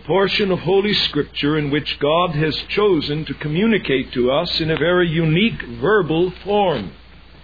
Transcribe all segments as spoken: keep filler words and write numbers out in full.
portion of Holy Scripture in which God has chosen to communicate to us in a very unique verbal form.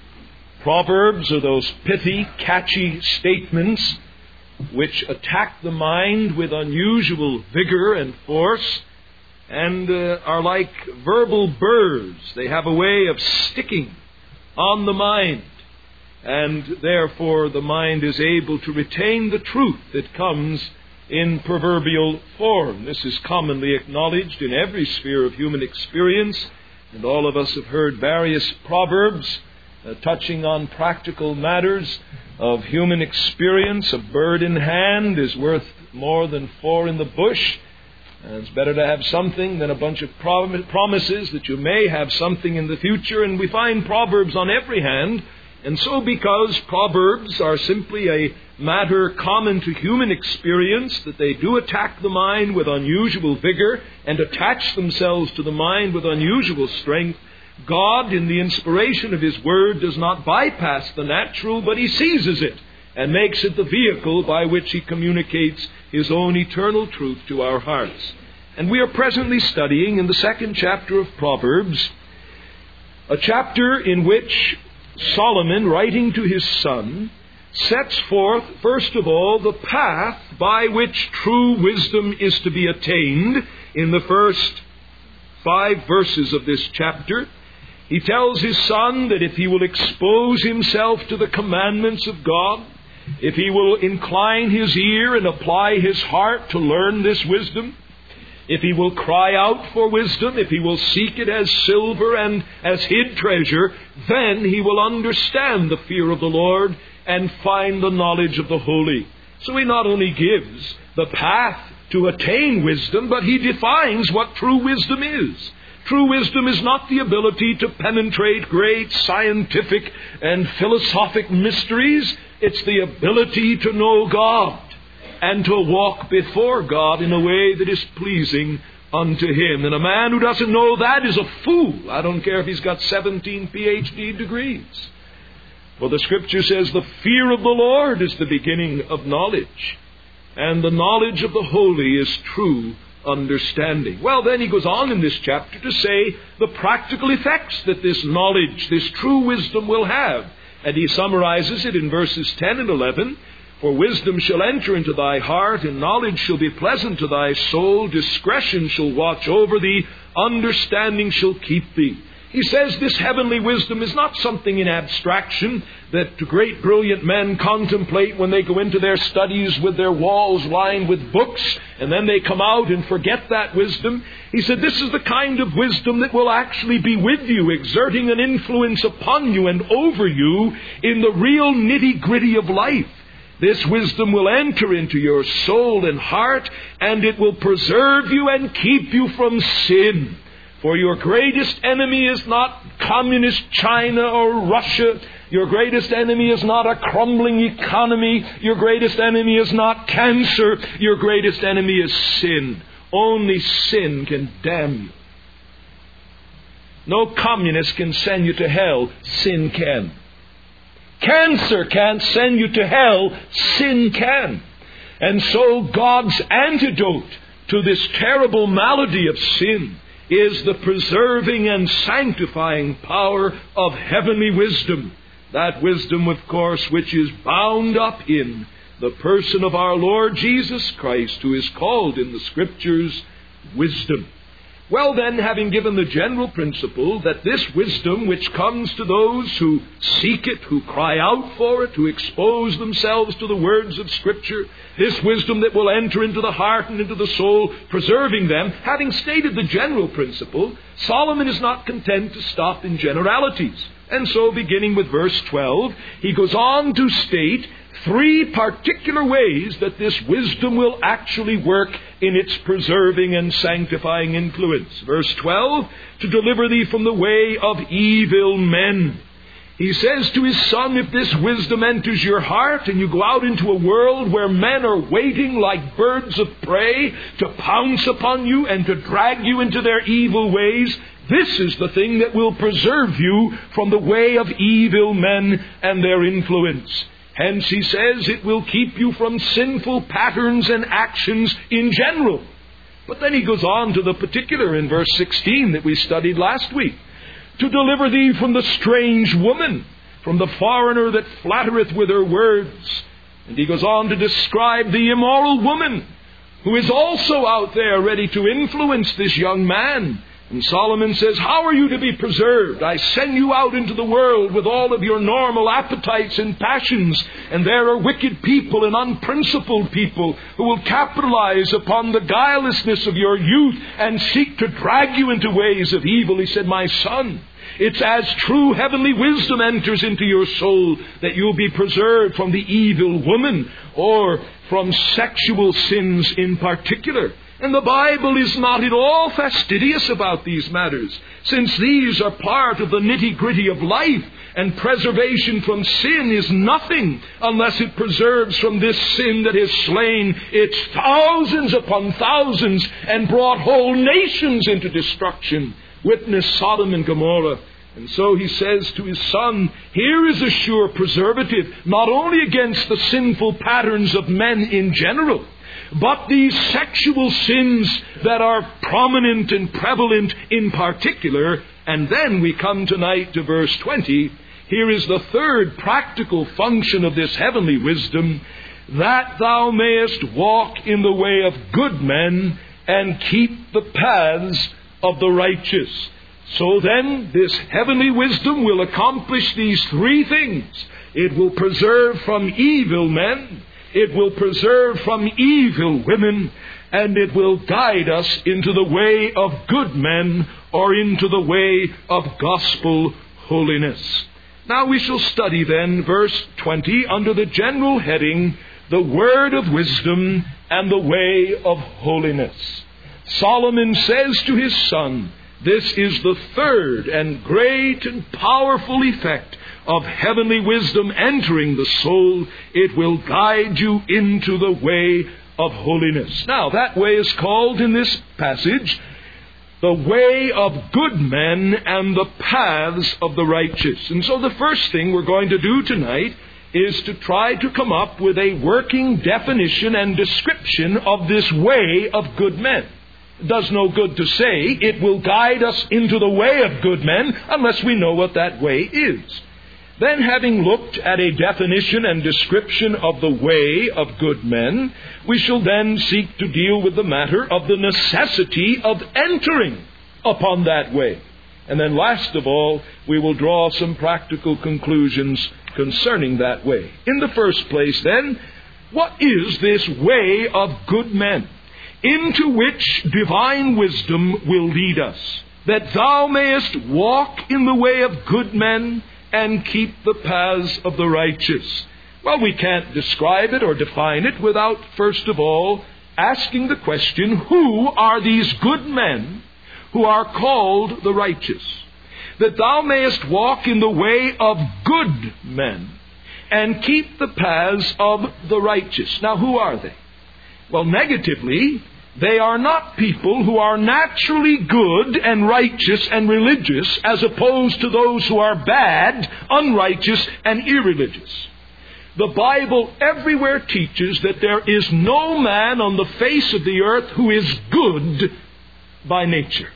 Proverbs are those pithy, catchy statements which attack the mind with unusual vigor and force and uh, are like verbal burrs. They have a way of sticking on the mind, and therefore the mind is able to retain the truth that comes in proverbial form. This is commonly acknowledged in every sphere of human experience, and all of us have heard various proverbs uh, touching on practical matters of human experience. A bird in hand is worth more than four in the bush. And it's better to have something than a bunch of prom- promises that you may have something in the future. And we find proverbs on every hand. And so because proverbs are simply a matter common to human experience, that they do attack the mind with unusual vigor and attach themselves to the mind with unusual strength, God, in the inspiration of His Word, does not bypass the natural, but He seizes it and makes it the vehicle by which He communicates His own eternal truth to our hearts. And we are presently studying in the second chapter of Proverbs, a chapter in which Solomon, writing to his son, sets forth, first of all, the path by which true wisdom is to be attained. In the first five verses of this chapter, he tells his son that if he will expose himself to the commandments of God, if he will incline his ear and apply his heart to learn this wisdom, if he will cry out for wisdom, if he will seek it as silver and as hid treasure, then he will understand the fear of the Lord and find the knowledge of the holy. So he not only gives the path to attain wisdom, but he defines what true wisdom is. True wisdom is not the ability to penetrate great scientific and philosophic mysteries. It's the ability to know God and to walk before God in a way that is pleasing unto Him. And a man who doesn't know that is a fool. I don't care if he's got seventeen P H D degrees. For the Scripture says the fear of the Lord is the beginning of knowledge, and the knowledge of the holy is true understanding. Well, then he goes on in this chapter to say the practical effects that this knowledge, this true wisdom will have. And he summarizes it in verses ten and eleven. For wisdom shall enter into thy heart, and knowledge shall be pleasant to thy soul. Discretion shall watch over thee, understanding shall keep thee. He says this heavenly wisdom is not something in abstraction that great brilliant men contemplate when they go into their studies with their walls lined with books, and then they come out and forget that wisdom. He said this is the kind of wisdom that will actually be with you, exerting an influence upon you and over you in the real nitty-gritty of life. This wisdom will enter into your soul and heart, and it will preserve you and keep you from sin. For your greatest enemy is not communist China or Russia. Your greatest enemy is not a crumbling economy. Your greatest enemy is not cancer. Your greatest enemy is sin. Only sin can damn you. No communist can send you to hell. Sin can. Cancer can't send you to hell. Sin can. And so God's antidote to this terrible malady of sin is the preserving and sanctifying power of heavenly wisdom. That wisdom, of course, which is bound up in the person of our Lord Jesus Christ, who is called in the Scriptures wisdom. Well then, having given the general principle that this wisdom which comes to those who seek it, who cry out for it, who expose themselves to the words of Scripture, this wisdom that will enter into the heart and into the soul, preserving them, having stated the general principle, Solomon is not content to stop in generalities. And so, beginning with verse twelve, he goes on to state three particular ways that this wisdom will actually work in its preserving and sanctifying influence. Verse twelve, to deliver thee from the way of evil men. He says to his son, if this wisdom enters your heart and you go out into a world where men are waiting like birds of prey to pounce upon you and to drag you into their evil ways, this is the thing that will preserve you from the way of evil men and their influence. Hence, he says, it will keep you from sinful patterns and actions in general. But then he goes on to the particular in verse sixteen that we studied last week. To deliver thee from the strange woman, from the foreigner that flattereth with her words. And he goes on to describe the immoral woman, who is also out there ready to influence this young man. And Solomon says, how are you to be preserved? I send you out into the world with all of your normal appetites and passions, and there are wicked people and unprincipled people who will capitalize upon the guilelessness of your youth and seek to drag you into ways of evil. He said, my son, it's as true heavenly wisdom enters into your soul that you'll be preserved from the evil woman, or from sexual sins in particular. And the Bible is not at all fastidious about these matters, since these are part of the nitty-gritty of life, and preservation from sin is nothing unless it preserves from this sin that has slain its thousands upon thousands and brought whole nations into destruction. Witness Sodom and Gomorrah. And so he says to his son, here is a sure preservative, not only against the sinful patterns of men in general, but these sexual sins that are prominent and prevalent in particular. And then we come tonight to verse twenty. Here is the third practical function of this heavenly wisdom, that thou mayest walk in the way of good men and keep the paths of the righteous. So then, this heavenly wisdom will accomplish these three things. It will preserve from evil men, it will preserve from evil women, and it will guide us into the way of good men, or into the way of gospel holiness. Now we shall study then verse twenty under the general heading, the word of wisdom and the way of holiness. Solomon says to his son, this is the third and great and powerful effect of heavenly wisdom entering the soul. It will guide you into the way of holiness. Now, that way is called in this passage the way of good men and the paths of the righteous. And so the first thing we're going to do tonight is to try to come up with a working definition and description of this way of good men. It does no good to say it will guide us into the way of good men unless we know what that way is. Then, having looked at a definition and description of the way of good men, we shall then seek to deal with the matter of the necessity of entering upon that way. And then last of all, we will draw some practical conclusions concerning that way. In the first place then, what is this way of good men, into which divine wisdom will lead us, that thou mayest walk in the way of good men and keep the paths of the righteous? Well, we can't describe it or define it without, first of all, asking the question, who are these good men who are called the righteous? That thou mayest walk in the way of good men and keep the paths of the righteous. Now, who are they? Well, negatively, they are not people who are naturally good and righteous and religious, as opposed to those who are bad, unrighteous, and irreligious. The Bible everywhere teaches that there is no man on the face of the earth who is good by nature.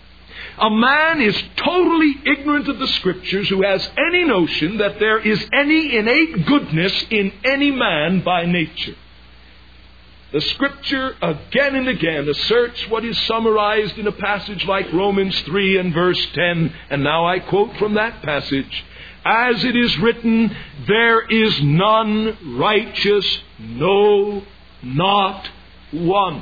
A man is totally ignorant of the Scriptures who has any notion that there is any innate goodness in any man by nature. The Scripture again and again asserts what is summarized in a passage like Romans three and verse ten. And now I quote from that passage. As it is written, there is none righteous, no, not one.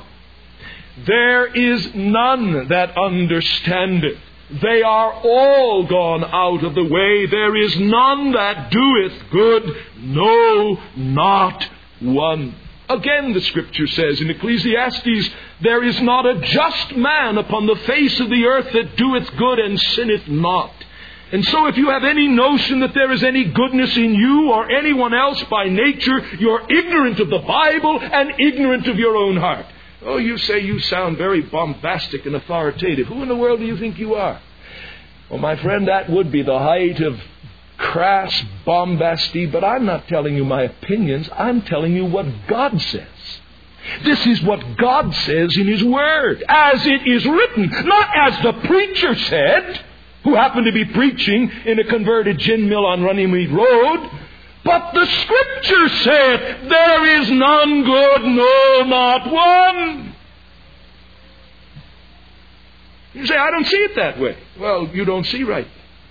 There is none that understandeth. They are all gone out of the way. There is none that doeth good, no, not one. Again, the Scripture says in Ecclesiastes, there is not a just man upon the face of the earth that doeth good and sinneth not. And so if you have any notion that there is any goodness in you or anyone else by nature, you're ignorant of the Bible and ignorant of your own heart. Oh, you say you sound very bombastic and authoritative. Who in the world do you think you are? Well, my friend, that would be the height of crass bombasty, but I'm not telling you my opinions. I'm telling you what God says. This is what God says in His Word, as it is written, not as the preacher said, who happened to be preaching in a converted gin mill on Runnymede Road, but the Scripture said, there is none good, no, not one. You say, I don't see it that way. Well, you don't see right.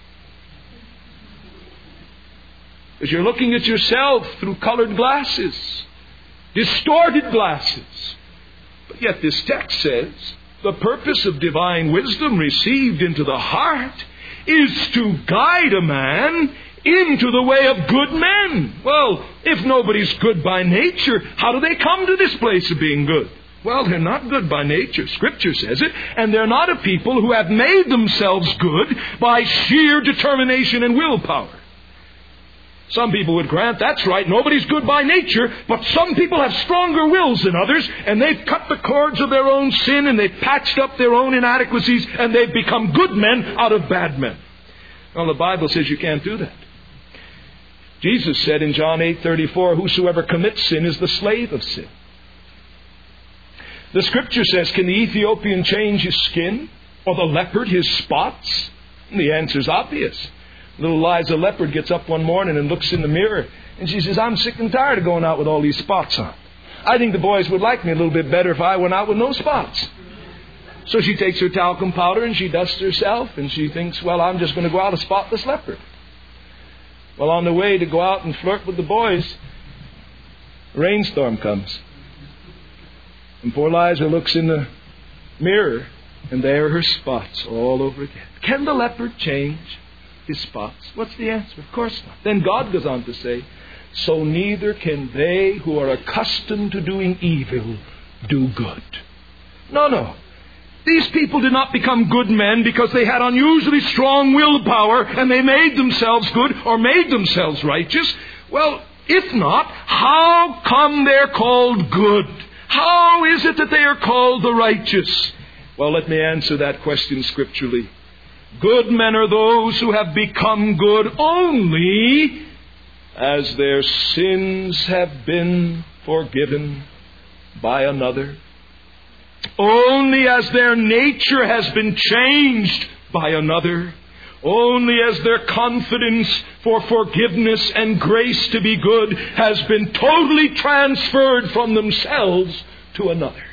Because you're looking at yourself through colored glasses, distorted glasses. But yet this text says, the purpose of divine wisdom received into the heart is to guide a man into the way of good men. Well, if nobody's good by nature, how do they come to this place of being good? Well, they're not good by nature. Scripture says it. And they're not a people who have made themselves good by sheer determination and willpower. Some people would grant that's right, nobody's good by nature, but some people have stronger wills than others, and they've cut the cords of their own sin, and they've patched up their own inadequacies, and they've become good men out of bad men. Well, the Bible says you can't do that. Jesus said in John eight thirty-four, whosoever commits sin is the slave of sin. The Scripture says, can the Ethiopian change his skin, or the leopard his spots? And the answer's obvious. Little Liza Leopard gets up one morning and looks in the mirror, and she says, I'm sick and tired of going out with all these spots on. I think the boys would like me a little bit better if I went out with no spots. So she takes her talcum powder and she dusts herself, and she thinks, well, I'm just going to go out a spotless leopard. Well, on the way to go out and flirt with the boys, a rainstorm comes. And poor Liza looks in the mirror, and there are her spots all over again. Can the leopard change his spots? What's the answer? Of course not. Then God goes on to say, so neither can they who are accustomed to doing evil do good. No, no. These people did not become good men because they had unusually strong willpower and they made themselves good or made themselves righteous. Well, if not, how come they're called good? How is it that they are called the righteous? Well, let me answer that question scripturally. Good men are those who have become good only as their sins have been forgiven by another. Only as their nature has been changed by another. Only as their confidence for forgiveness and grace to be good has been totally transferred from themselves to another.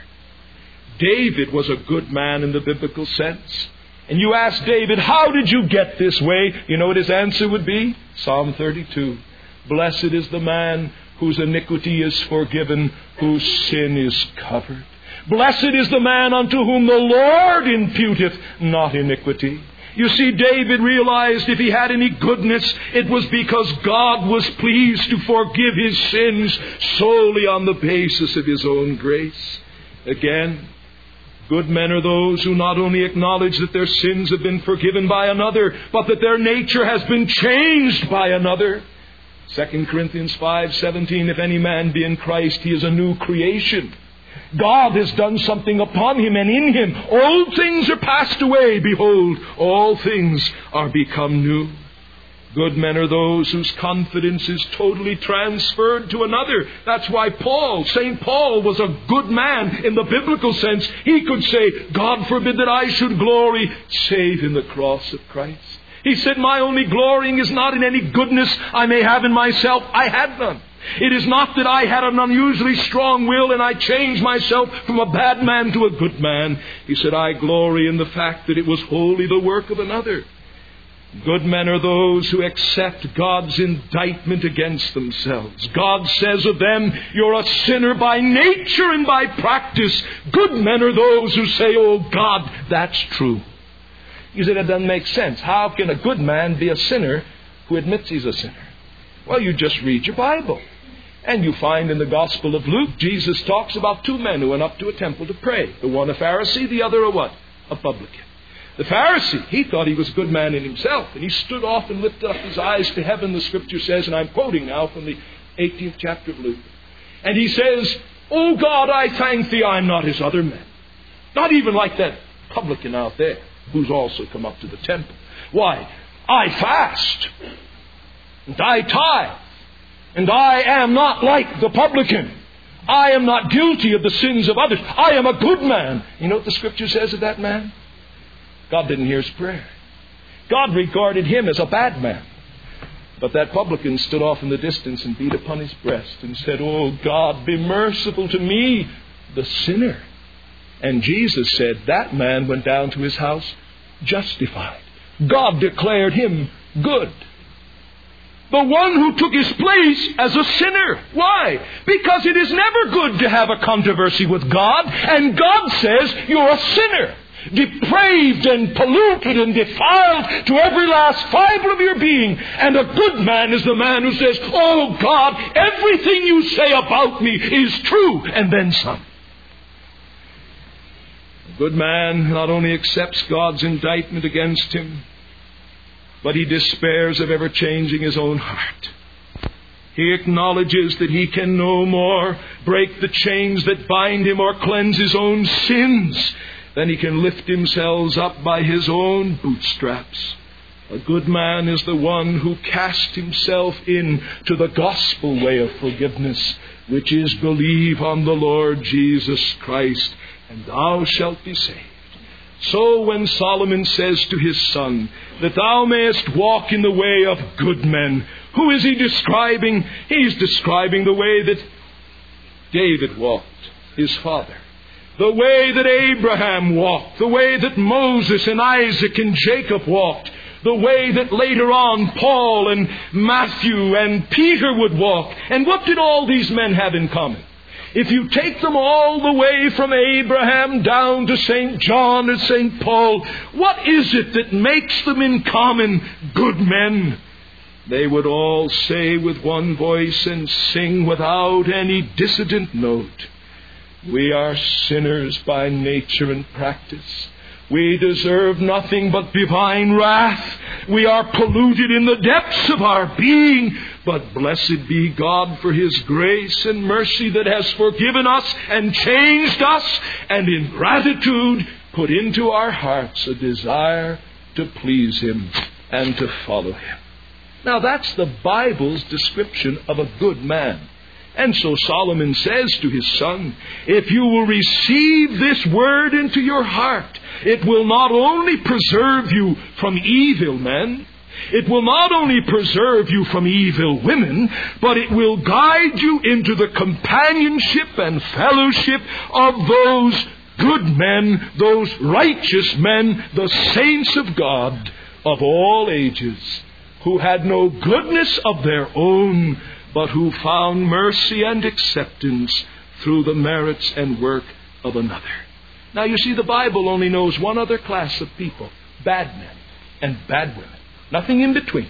David was a good man in the biblical sense. And you ask David, how did you get this way? You know what his answer would be? Psalm thirty-two. Blessed is the man whose iniquity is forgiven, whose sin is covered. Blessed is the man unto whom the Lord imputeth not iniquity. You see, David realized if he had any goodness, it was because God was pleased to forgive his sins solely on the basis of His own grace. Again, good men are those who not only acknowledge that their sins have been forgiven by another, but that their nature has been changed by another. Second Corinthians five seventeen, if any man be in Christ, he is a new creation. God has done something upon him and in him. Old things are passed away. Behold, all things are become new. Good men are those whose confidence is totally transferred to another. That's why Paul, Saint Paul, was a good man in the biblical sense. He could say, God forbid that I should glory save in the cross of Christ. He said, my only glorying is not in any goodness I may have in myself. I had none. It is not that I had an unusually strong will and I changed myself from a bad man to a good man. He said, I glory in the fact that it was wholly the work of another. Good men are those who accept God's indictment against themselves. God says of them, you're a sinner by nature and by practice. Good men are those who say, oh God, that's true. You say that doesn't make sense. How can a good man be a sinner who admits he's a sinner? Well, you just read your Bible. And you find in the Gospel of Luke, Jesus talks about two men who went up to a temple to pray. The one a Pharisee, the other a what? A publican. The Pharisee, he thought he was a good man in himself. And he stood off and lifted up his eyes to heaven, the Scripture says, and I'm quoting now from the eighteenth chapter of Luke. And he says, oh God, I thank Thee I'm not as other men. Not even like that publican out there who's also come up to the temple. Why? I fast. And I tithe. And I am not like the publican. I am not guilty of the sins of others. I am a good man. You know what the Scripture says of that man? God didn't hear his prayer. God regarded him as a bad man. But that publican stood off in the distance and beat upon his breast and said, "Oh God, be merciful to me, the sinner." And Jesus said that man went down to his house justified. God declared him good. The one who took his place as a sinner. Why? Because it is never good to have a controversy with God. And God says you're a sinner. Depraved and polluted and defiled to every last fiber of your being. And a good man is the man who says, "Oh God, everything you say about me is true," and then some. A good man not only accepts God's indictment against him, but he despairs of ever changing his own heart. He acknowledges that he can no more break the chains that bind him or cleanse his own sins than he can lift himself up by his own bootstraps. A good man is the one who casts himself into the gospel way of forgiveness, which is believe on the Lord Jesus Christ, and thou shalt be saved. So when Solomon says to his son that thou mayest walk in the way of good men, who is he describing? He's describing the way that David walked, his father. The way that Abraham walked. The way that Moses and Isaac and Jacob walked. The way that later on Paul and Matthew and Peter would walk. And what did all these men have in common? If you take them all the way from Abraham down to Saint John and Saint Paul, what is it that makes them in common good men? They would all say with one voice and sing without any dissident note, "We are sinners by nature and practice. We deserve nothing but divine wrath. We are polluted in the depths of our being. But blessed be God for His grace and mercy that has forgiven us and changed us, and in gratitude put into our hearts a desire to please Him and to follow Him." Now that's the Bible's description of a good man. And so Solomon says to his son, if you will receive this word into your heart, it will not only preserve you from evil men, it will not only preserve you from evil women, but it will guide you into the companionship and fellowship of those good men, those righteous men, the saints of God of all ages, who had no goodness of their own, but who found mercy and acceptance through the merits and work of another. Now you see, the Bible only knows one other class of people: bad men and bad women. Nothing in between.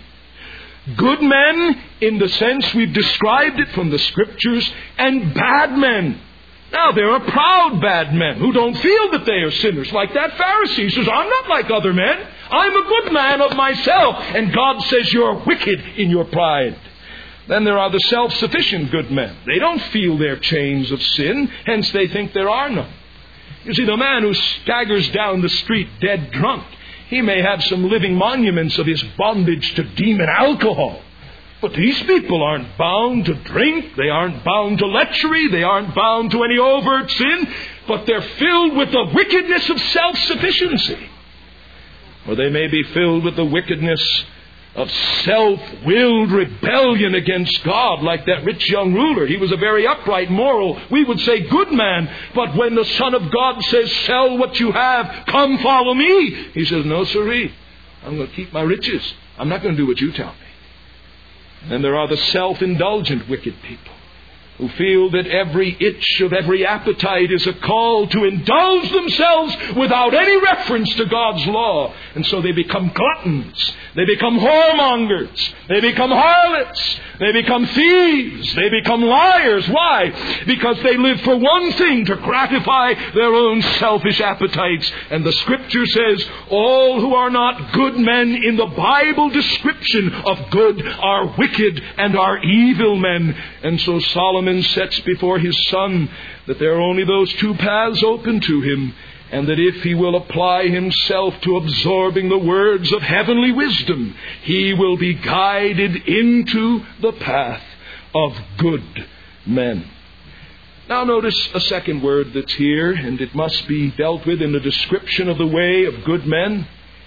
Good men in the sense we've described it from the Scriptures, and bad men. Now there are proud bad men who don't feel that they are sinners, like that Pharisee who says, I'm not like other men. I'm a good man of myself. And God says you're wicked in your pride. Then there are the self-sufficient good men. They don't feel their chains of sin, hence they think there are none. You see, the man who staggers down the street dead drunk, he may have some living monuments of his bondage to demon alcohol. But these people aren't bound to drink. They aren't bound to lechery. They aren't bound to any overt sin. But they're filled with the wickedness of self-sufficiency. Or they may be filled with the wickedness of self-willed rebellion against God, like that rich young ruler. He was a very upright, moral, we would say good man. But when the Son of God says, sell what you have, come follow me, he says, no siree, I'm going to keep my riches. I'm not going to do what you tell me. And there are the self-indulgent wicked people who feel that every itch of every appetite is a call to indulge themselves without any reference to God's law. And so they become gluttons. They become whoremongers. They become harlots. They become thieves. They become liars. Why? Because they live for one thing, to gratify their own selfish appetites. And the Scripture says, all who are not good men in the Bible description of good are wicked and are evil men. And so Solomon sets before his son that there are only those two paths open to him, and that if he will apply himself to absorbing the words of heavenly wisdom, he will be guided into the path of good men. Now notice a second word that's here, and it must be dealt with in the description of the way of good men.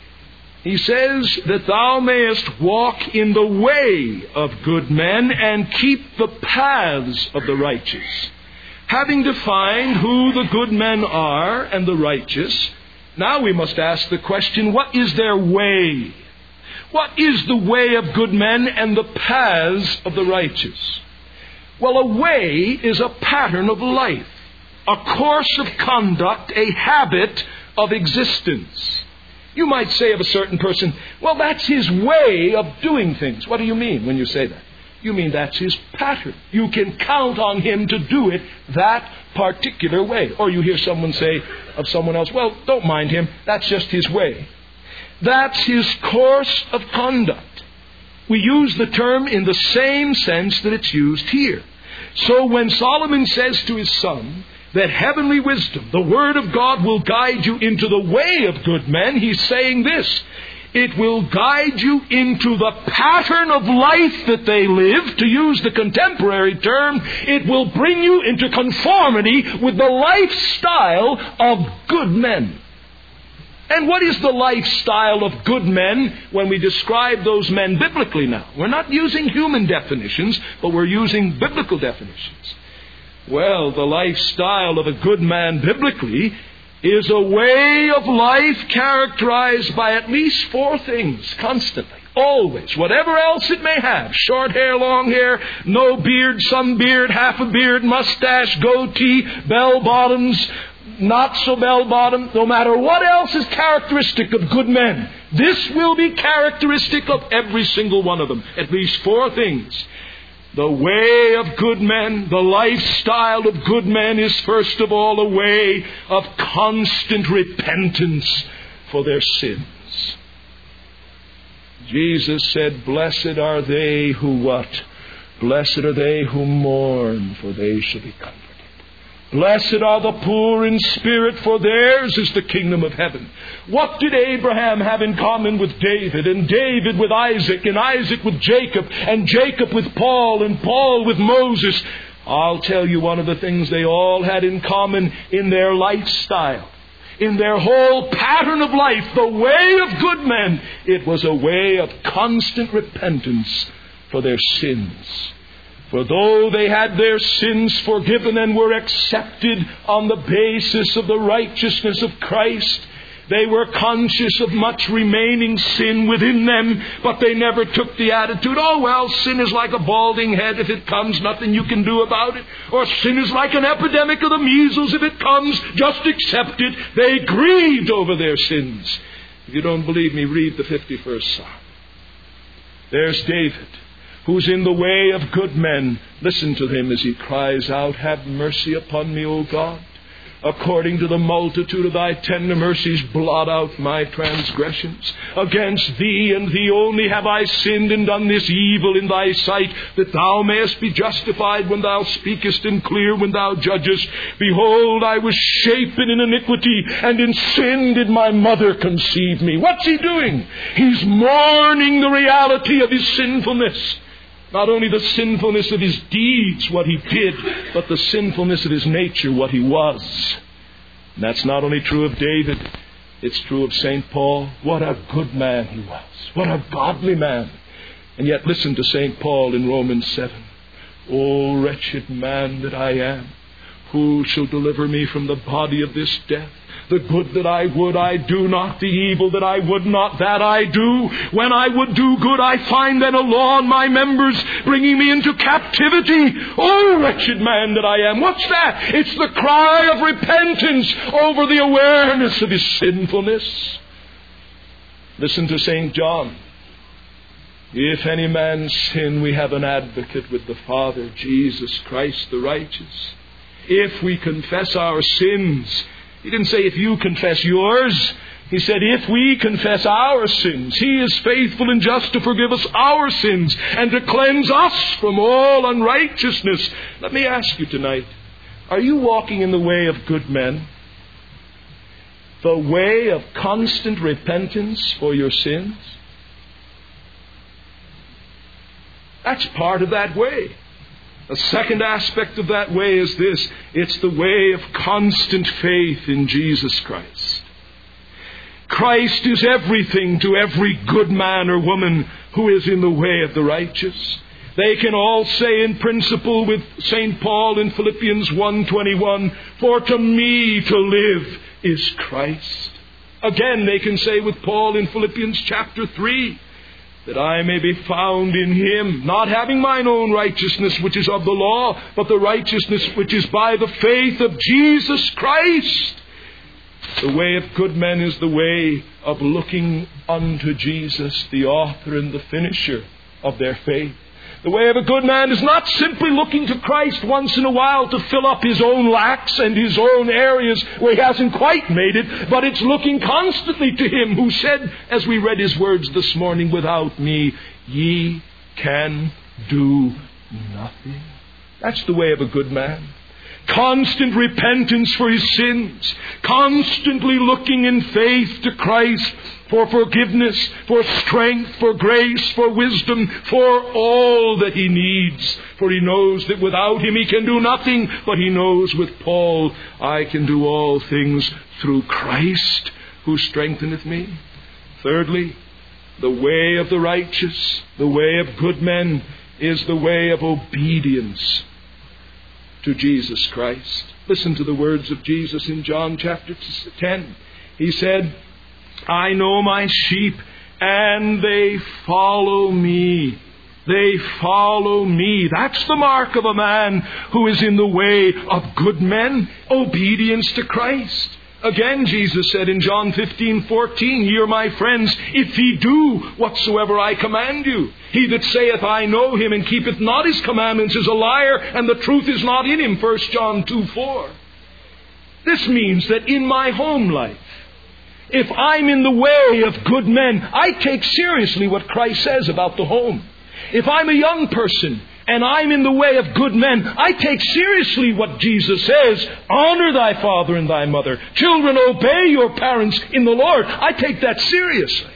He says that thou mayest walk in the way of good men and keep the paths of the righteous. Having defined who the good men are and the righteous, now we must ask the question, what is their way? What is the way of good men and the paths of the righteous? Well, a way is a pattern of life, a course of conduct, a habit of existence. You might say of a certain person, well, that's his way of doing things. What do you mean when you say that? You mean that's his pattern. You can count on him to do it that particular way. Or you hear someone say of someone else, well, don't mind him, that's just his way. That's his course of conduct. We use the term in the same sense that it's used here. So when Solomon says to his son that heavenly wisdom, the Word of God, will guide you into the way of good men, he's saying this: it will guide you into the pattern of life that they live. To use the contemporary term, it will bring you into conformity with the lifestyle of good men. And what is the lifestyle of good men when we describe those men biblically now? We're not using human definitions, but we're using biblical definitions. Well, the lifestyle of a good man biblically is a way of life characterized by at least four things constantly, always, whatever else it may have: short hair, long hair, no beard, some beard, half a beard, mustache, goatee, bell bottoms, not so bell bottom. No matter what else is characteristic of good men, this will be characteristic of every single one of them. At least four things. The way of good men, the lifestyle of good men, is first of all a way of constant repentance for their sins. Jesus said, blessed are they who what? Blessed are they who mourn, for they shall be comforted. Blessed are the poor in spirit, for theirs is the kingdom of heaven. What did Abraham have in common with David, and David with Isaac, and Isaac with Jacob, and Jacob with Paul, and Paul with Moses? I'll tell you one of the things they all had in common in their lifestyle, in their whole pattern of life, the way of good men. It was a way of constant repentance for their sins. For though they had their sins forgiven and were accepted on the basis of the righteousness of Christ, they were conscious of much remaining sin within them, but they never took the attitude, oh well, sin is like a balding head. If it comes, nothing you can do about it. Or sin is like an epidemic of the measles. If it comes, just accept it. They grieved over their sins. If you don't believe me, read the fifty-first Psalm. There's David, who's in the way of good men. Listen to him as he cries out, have mercy upon me, O God. According to the multitude of thy tender mercies, blot out my transgressions. Against thee and thee only have I sinned and done this evil in thy sight, that thou mayest be justified when thou speakest and clear when thou judgest. Behold, I was shapen in iniquity, and in sin did my mother conceive me. What's he doing? He's mourning the reality of his sinfulness. Not only the sinfulness of his deeds, what he did, but the sinfulness of his nature, what he was. And that's not only true of David, it's true of Saint Paul. What a good man he was. What a godly man. And yet listen to Saint Paul in Romans seven. O wretched man that I am, who shall deliver me from the body of this death? The good that I would, I do not. The evil that I would not, that I do. When I would do good, I find then a law in my members, bringing me into captivity. Oh, wretched man that I am. What's that? It's the cry of repentance over the awareness of his sinfulness. Listen to Saint John. If any man sin, we have an advocate with the Father, Jesus Christ the righteous. If we confess our sins, he didn't say if you confess yours. He said if we confess our sins, he is faithful and just to forgive us our sins and to cleanse us from all unrighteousness. Let me ask you tonight, are you walking in the way of good men? The way of constant repentance for your sins? That's part of that way. A second aspect of that way is this. It's the way of constant faith in Jesus Christ. Christ is everything to every good man or woman who is in the way of the righteous. They can all say in principle with Saint Paul in Philippians one twenty-one, "For to me to live is Christ." Again, they can say with Paul in Philippians chapter three, "That I may be found in Him, not having mine own righteousness which is of the law, but the righteousness which is by the faith of Jesus Christ." The way of good men is the way of looking unto Jesus, the author and the finisher of their faith. The way of a good man is not simply looking to Christ once in a while to fill up his own lacks and his own areas where he hasn't quite made it, but it's looking constantly to Him who said, as we read His words this morning, "Without me ye can do nothing." That's the way of a good man. Constant repentance for his sins. Constantly looking in faith to Christ for forgiveness, for strength, for grace, for wisdom, for all that he needs. For he knows that without Him he can do nothing. But he knows with Paul, "I can do all things through Christ who strengtheneth me." Thirdly, the way of the righteous, the way of good men, is the way of obedience to Jesus Christ. Listen to the words of Jesus in John chapter ten. He said, "I know my sheep, and they follow me." They follow me. That's the mark of a man who is in the way of good men. Obedience to Christ. Again, Jesus said in John fifteen fourteen, "Ye are my friends, if ye do whatsoever I command you. He that saith, I know Him, and keepeth not His commandments is a liar, and the truth is not in him." First John two four. This means that in my home life, if I'm in the way of good men, I take seriously what Christ says about the home. If I'm a young person and I'm in the way of good men, I take seriously what Jesus says. "Honor thy father and thy mother. Children, obey your parents in the Lord." I take that seriously.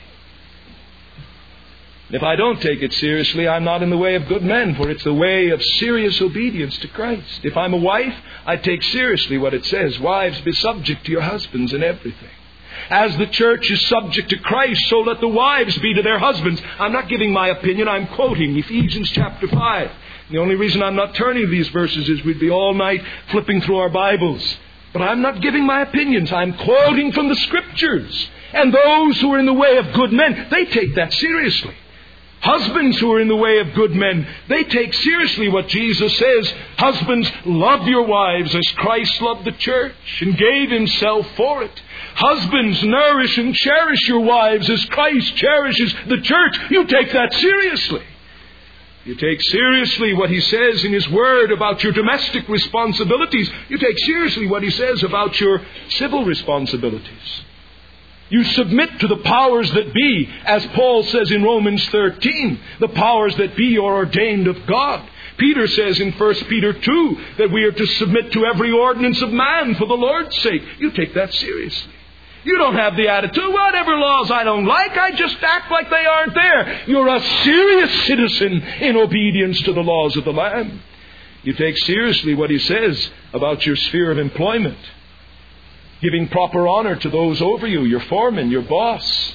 If I don't take it seriously, I'm not in the way of good men, for it's the way of serious obedience to Christ. If I'm a wife, I take seriously what it says. "Wives, be subject to your husbands in everything. As the church is subject to Christ, so let the wives be to their husbands." I'm not giving my opinion. I'm quoting Ephesians chapter five. The only reason I'm not turning to these verses is we'd be all night flipping through our Bibles. But I'm not giving my opinions. I'm quoting from the Scriptures. And those who are in the way of good men, they take that seriously. Husbands who are in the way of good men, they take seriously what Jesus says. "Husbands, love your wives as Christ loved the church and gave Himself for it." Husbands, nourish and cherish your wives as Christ cherishes the church. You take that seriously. You take seriously what He says in His Word about your domestic responsibilities. You take seriously what He says about your civil responsibilities. You submit to the powers that be, as Paul says in Romans thirteen. The powers that be are ordained of God. Peter says in First Peter two that we are to submit to every ordinance of man for the Lord's sake. You take that seriously. You don't have the attitude, "Whatever laws I don't like, I just act like they aren't there." You're a serious citizen in obedience to the laws of the land. You take seriously what He says about your sphere of employment. Giving proper honor to those over you, your foreman, your boss.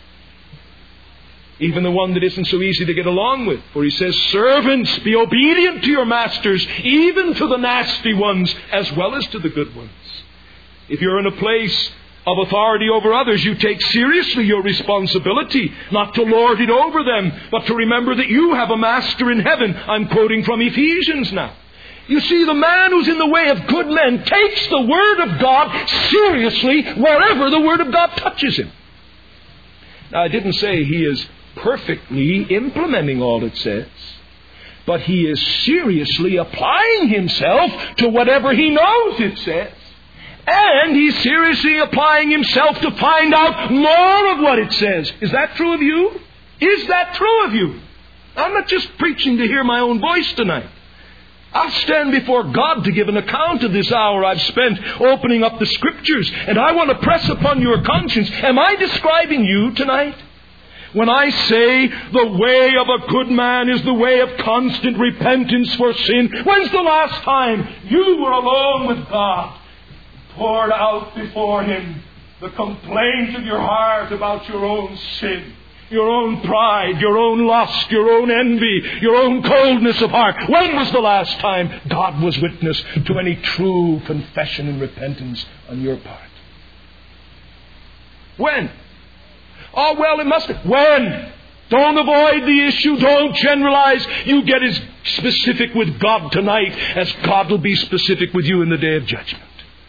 Even the one that isn't so easy to get along with. For He says, "Servants, be obedient to your masters, even to the nasty ones, as well as to the good ones." If you're in a place of authority over others, you take seriously your responsibility, not to lord it over them, but to remember that you have a master in heaven. I'm quoting from Ephesians now. You see, the man who's in the way of good men takes the Word of God seriously wherever the Word of God touches him. Now, I didn't say he is perfectly implementing all it says, but he is seriously applying himself to whatever he knows it says. And he's seriously applying himself to find out more of what it says. Is that true of you? Is that true of you? I'm not just preaching to hear my own voice tonight. I'll stand before God to give an account of this hour I've spent opening up the Scriptures. And I want to press upon your conscience. Am I describing you tonight? When I say the way of a good man is the way of constant repentance for sin, when's the last time you were alone with God, poured out before Him the complaint of your heart about your own sin, your own pride, your own lust, your own envy, your own coldness of heart? When was the last time God was witness to any true confession and repentance on your part? When? Oh, well, it must have. When? Don't avoid the issue. Don't generalize. You get as specific with God tonight as God will be specific with you in the day of judgment.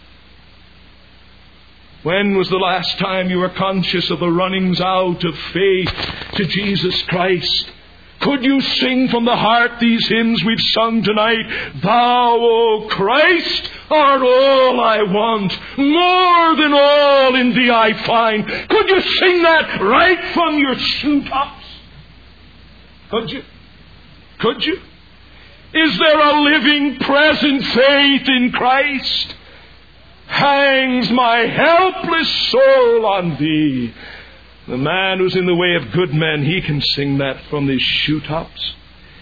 When was the last time you were conscious of the runnings out of faith to Jesus Christ? Could you sing from the heart these hymns we've sung tonight? Thou, O Christ, art all I want. More than all in Thee I find. Could you sing that right from your shoe tops? Could you? Could you? Is there a living, present faith in Christ? Hangs my helpless soul on Thee. The man who's in the way of good men, he can sing that from these shoe tops.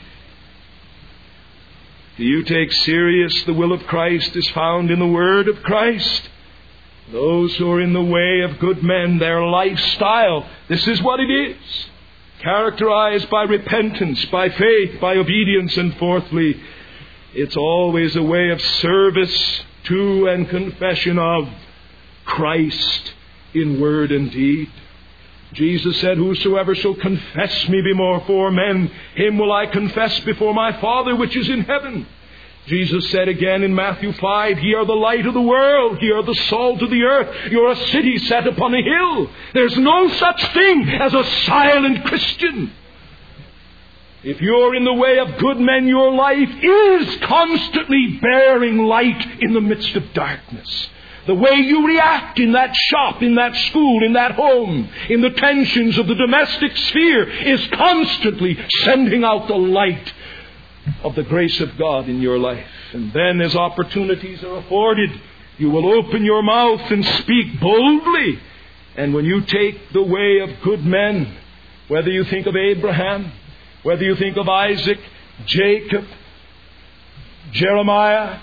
Do you take serious the will of Christ is found in the Word of Christ? Those who are in the way of good men, their lifestyle, this is what it is. Characterized by repentance, by faith, by obedience, and fourthly, it's always a way of service to and confession of Christ in word and deed. Jesus said, whosoever shall confess me before men, him will I confess before my Father which is in heaven. Jesus said again in Matthew five, ye are the light of the world, ye are the salt of the earth, you're a city set upon a hill. There's no such thing as a silent Christian. If you're in the way of good men, your life is constantly bearing light in the midst of darkness. The way you react in that shop, in that school, in that home, in the tensions of the domestic sphere is constantly sending out the light of the grace of God in your life. And then as opportunities are afforded, you will open your mouth and speak boldly. And when you take the way of good men, whether you think of Abraham, whether you think of Isaac, Jacob, Jeremiah,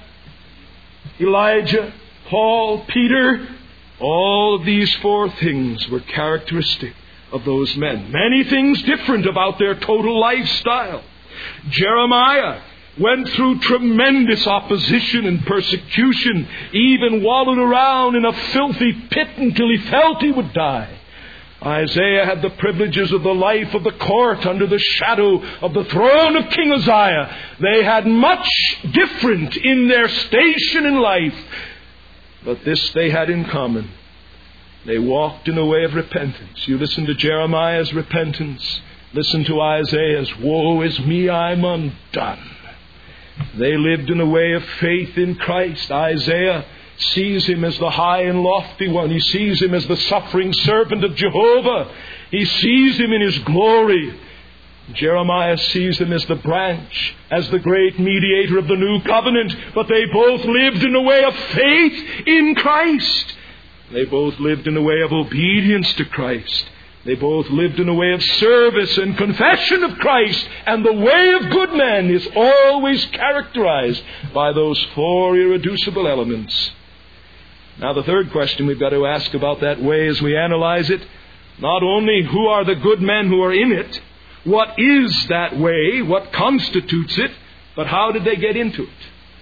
Elijah, Paul, Peter, all of these four things were characteristic of those men. Many things different about their total lifestyle. Jeremiah went through tremendous opposition and persecution, even wallowed around in a filthy pit until he felt he would die. Isaiah had the privileges of the life of the court under the shadow of the throne of King Uzziah. They had much different in their station in life. But this they had in common. They walked in the way of repentance. You listen to Jeremiah's repentance. Listen to Isaiah's, woe is me, I'm undone. They lived in the way of faith in Christ. Isaiah sees Him as the high and lofty one. He sees Him as the suffering servant of Jehovah. He sees Him in His glory. Jeremiah sees Him as the branch, as the great mediator of the new covenant. But they both lived in the way of faith in Christ. They both lived in the way of obedience to Christ. They both lived in a way of service and confession of Christ. And the way of good men is always characterized by those four irreducible elements. Now the third question we've got to ask about that way as we analyze it, not only who are the good men who are in it, what is that way, what constitutes it, but how did they get into it?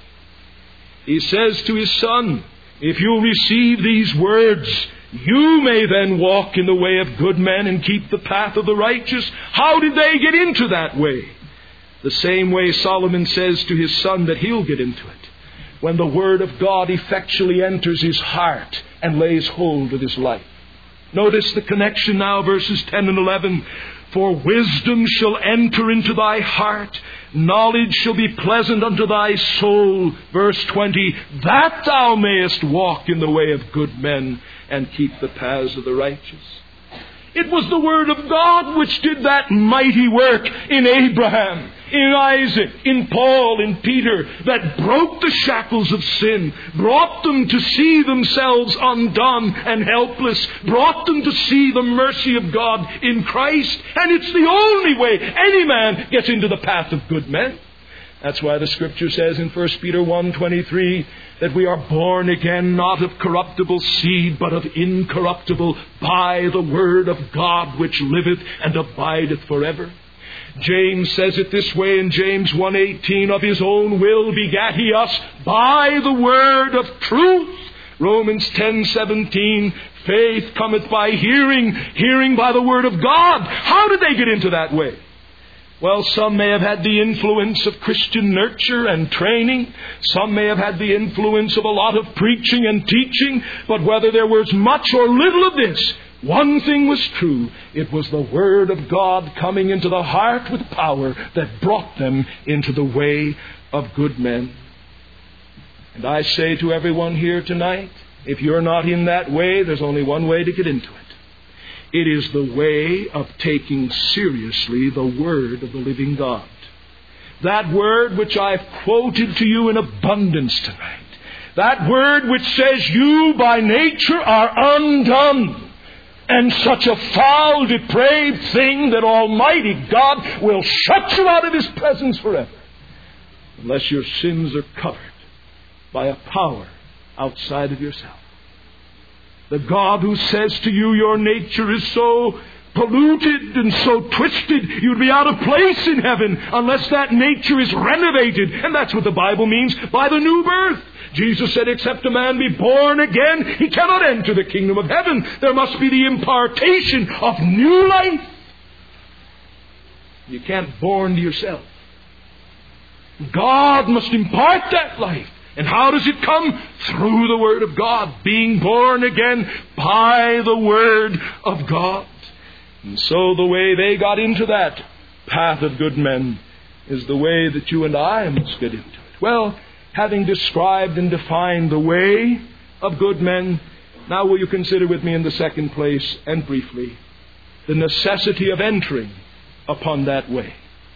He says to His Son, if you'll receive these words, you may then walk in the way of good men and keep the path of the righteous. How did they get into that way? The same way Solomon says to his son that he'll get into it. When the Word of God effectually enters his heart and lays hold of his life. Notice the connection now, verses ten and eleven. For wisdom shall enter into thy heart, knowledge shall be pleasant unto thy soul. Verse twenty, that thou mayest walk in the way of good men and keep the paths of the righteous. It was the Word of God which did that mighty work in Abraham, in Isaac, in Paul, in Peter, that broke the shackles of sin, brought them to see themselves undone and helpless, brought them to see the mercy of God in Christ. And it's the only way any man gets into the path of good men. That's why the Scripture says in First Peter one twenty-three that we are born again not of corruptible seed, but of incorruptible, by the Word of God which liveth and abideth forever. James says it this way in James one eighteen, of His own will begat He us by the word of truth. Romans ten seventeen, faith cometh by hearing, hearing by the Word of God. How did they get into that way? Well, some may have had the influence of Christian nurture and training. Some may have had the influence of a lot of preaching and teaching. But whether there was much or little of this, one thing was true. It was the Word of God coming into the heart with power that brought them into the way of good men. And I say to everyone here tonight, if you're not in that way, there's only one way to get into it. It is the way of taking seriously the Word of the living God. That Word which I've quoted to you in abundance tonight. That Word which says you by nature are undone. And such a foul, depraved thing that Almighty God will shut you out of His presence forever. Unless your sins are covered by a power outside of yourself. The God who says to you your nature is so polluted and so twisted, you'd be out of place in heaven unless that nature is renovated. And that's what the Bible means by the new birth. Jesus said, except a man be born again, he cannot enter the kingdom of heaven. There must be the impartation of new life. You can't born to yourself. God must impart that life. And how does it come? Through the Word of God. Being born again by the Word of God. And so the way they got into that path of good men is the way that you and I must get into it. Well, having described and defined the way of good men, now will you consider with me in the second place and briefly the necessity of entering upon that way.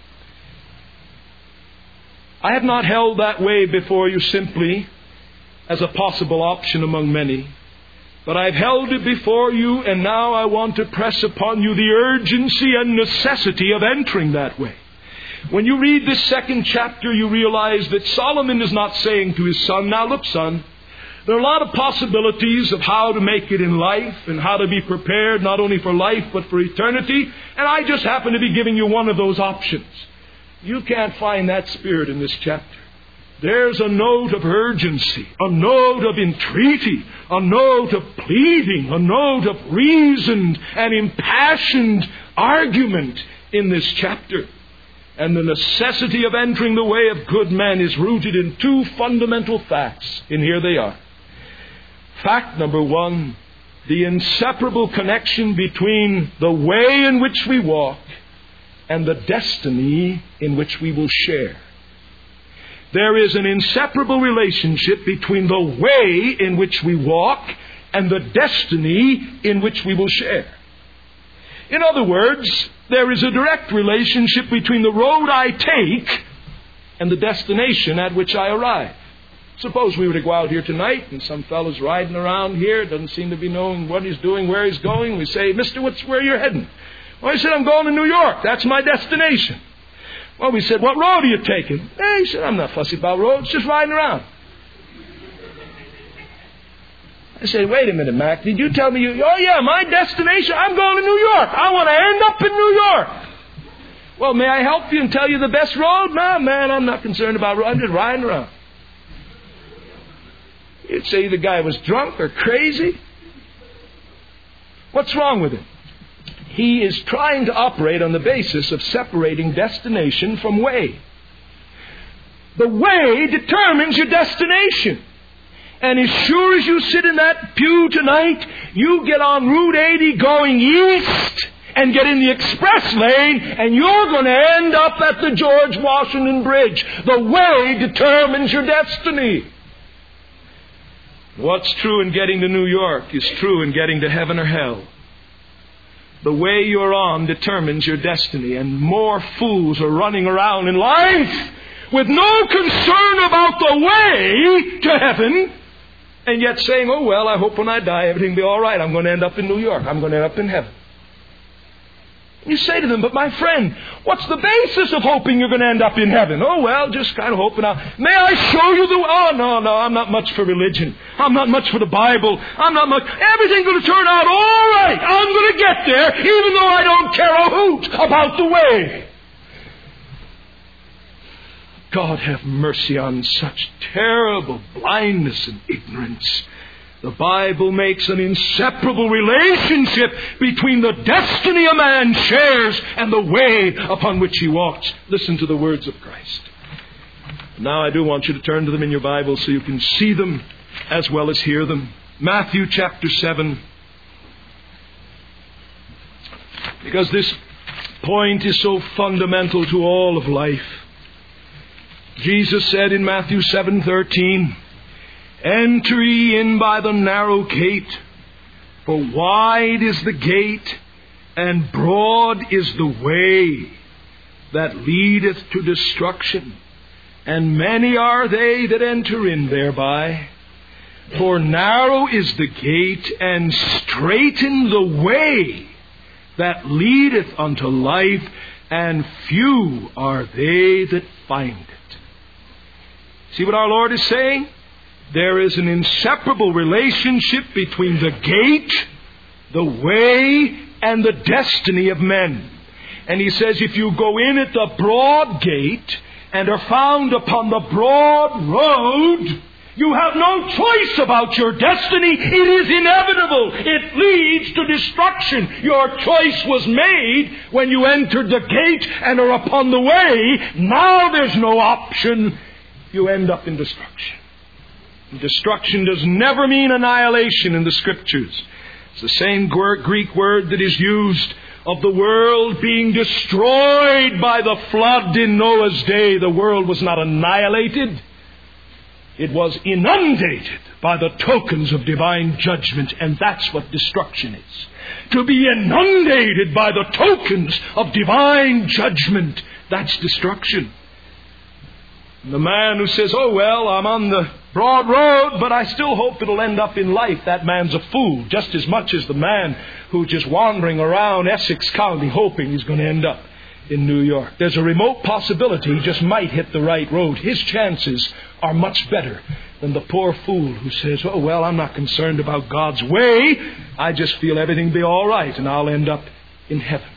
I have not held that way before you simply as a possible option among many, but I've held it before you, and now I want to press upon you the urgency and necessity of entering that way. When you read this second chapter, you realize that Solomon is not saying to his son, now look, son, there are a lot of possibilities of how to make it in life and how to be prepared not only for life but for eternity, and I just happen to be giving you one of those options. You can't find that spirit in this chapter. There's a note of urgency, a note of entreaty, a note of pleading, a note of reasoned and impassioned argument in this chapter. And the necessity of entering the way of good men is rooted in two fundamental facts. And here they are. Fact number one, the inseparable connection between the way in which we walk and the destiny in which we will share. There is an inseparable relationship between the way in which we walk and the destiny in which we will share. In other words, there is a direct relationship between the road I take and the destination at which I arrive. Suppose we were to go out here tonight and some fellow's riding around here, doesn't seem to be knowing what he's doing, where he's going. We say, Mister, what's where you're heading? Well, he said, I'm going to New York. That's my destination. Well, we said, what road are you taking? Hey, he said, I'm not fussy about roads, just riding around. I said, wait a minute, Mac, did you tell me you... Oh, yeah, my destination, I'm going to New York. I want to end up in New York. Well, may I help you and tell you the best road? No, man, I'm not concerned about road. I'm just riding around. You'd say the guy was drunk or crazy. What's wrong with him? He is trying to operate on the basis of separating destination from way. The way determines your destination. And as sure as you sit in that pew tonight, you get on Route eighty going east and get in the express lane, and you're going to end up at the George Washington Bridge. The way determines your destiny. What's true in getting to New York is true in getting to heaven or hell. The way you're on determines your destiny, and more fools are running around in life with no concern about the way to heaven, and yet saying, oh well, I hope when I die everything will be all right. I'm going to end up in New York. I'm going to end up in heaven. You say to them, but my friend, what's the basis of hoping you're going to end up in heaven? Oh, well, just kind of hoping. I'll, may I show you the... Oh, no, no, I'm not much for religion. I'm not much for the Bible. I'm not much... Everything's going to turn out all right. I'm going to get there, even though I don't care a hoot about the way. God have mercy on such terrible blindness and ignorance. The Bible makes an inseparable relationship between the destiny a man shares and the way upon which he walks. Listen to the words of Christ. Now I do want you to turn to them in your Bible so you can see them as well as hear them. Matthew chapter seven. Because this point is so fundamental to all of life. Jesus said in Matthew seven thirteen, enter ye in by the narrow gate, for wide is the gate, and broad is the way that leadeth to destruction, and many are they that enter in thereby. For narrow is the gate, and straiten the way that leadeth unto life, and few are they that find it. See what our Lord is saying? There is an inseparable relationship between the gate, the way, and the destiny of men. And He says, if you go in at the broad gate and are found upon the broad road, you have no choice about your destiny. It is inevitable. It leads to destruction. Your choice was made when you entered the gate and are upon the way. Now there's no option. You end up in destruction. Destruction does never mean annihilation in the Scriptures. It's the same Greek word that is used of the world being destroyed by the flood in Noah's day. The world was not annihilated. It was inundated by the tokens of divine judgment, and that's what destruction is. To be inundated by the tokens of divine judgment, that's destruction. The man who says, oh, well, I'm on the broad road, but I still hope it'll end up in life, that man's a fool, just as much as the man who's just wandering around Essex County hoping he's going to end up in New York. There's a remote possibility he just might hit the right road. His chances are much better than the poor fool who says, oh, well, I'm not concerned about God's way. I just feel everything will be all right, and I'll end up in heaven.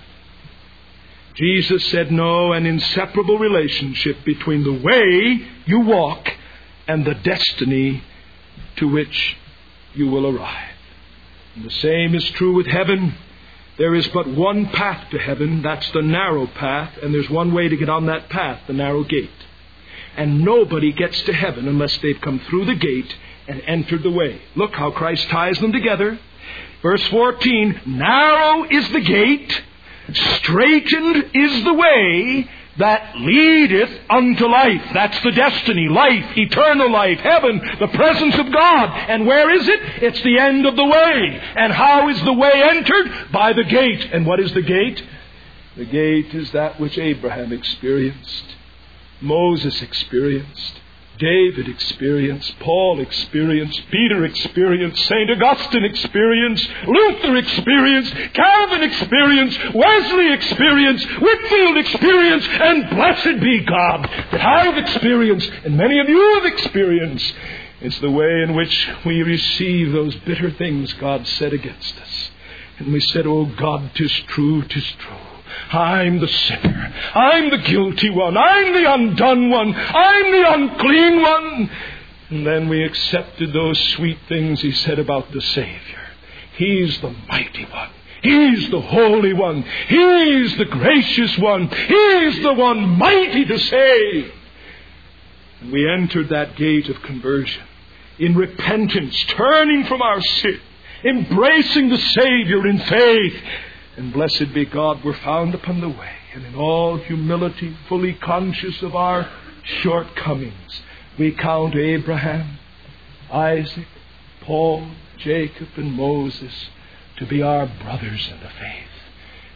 Jesus said, no, an inseparable relationship between the way you walk and the destiny to which you will arrive. And the same is true with heaven. There is but one path to heaven. That's the narrow path. And there's one way to get on that path, the narrow gate. And nobody gets to heaven unless they've come through the gate and entered the way. Look how Christ ties them together. Verse fourteen, narrow is the gate, straitened is the way that leadeth unto life. That's the destiny. Life, eternal life, heaven, the presence of God. And where is it? It's the end of the way. And how is the way entered? By the gate. And what is the gate? The gate is that which Abraham experienced, Moses experienced, David experienced, Paul experienced, Peter experienced, Saint Augustine experienced, Luther experienced, Calvin experienced, Wesley experienced, Whitfield experienced, and blessed be God that I've experienced and many of you have experienced. It's the way in which we receive those bitter things God said against us. And we said, oh God, 'tis true, 'tis true. I'm the sinner. I'm the guilty one. I'm the undone one. I'm the unclean one. And then we accepted those sweet things He said about the Savior. He's the mighty one. He's the holy one. He's the gracious one. He's the one mighty to save. And we entered that gate of conversion in repentance, turning from our sin, embracing the Savior in faith. And blessed be God, we're found upon the way. And in all humility, fully conscious of our shortcomings, we count Abraham, Isaac, Paul, Jacob, and Moses to be our brothers in the faith.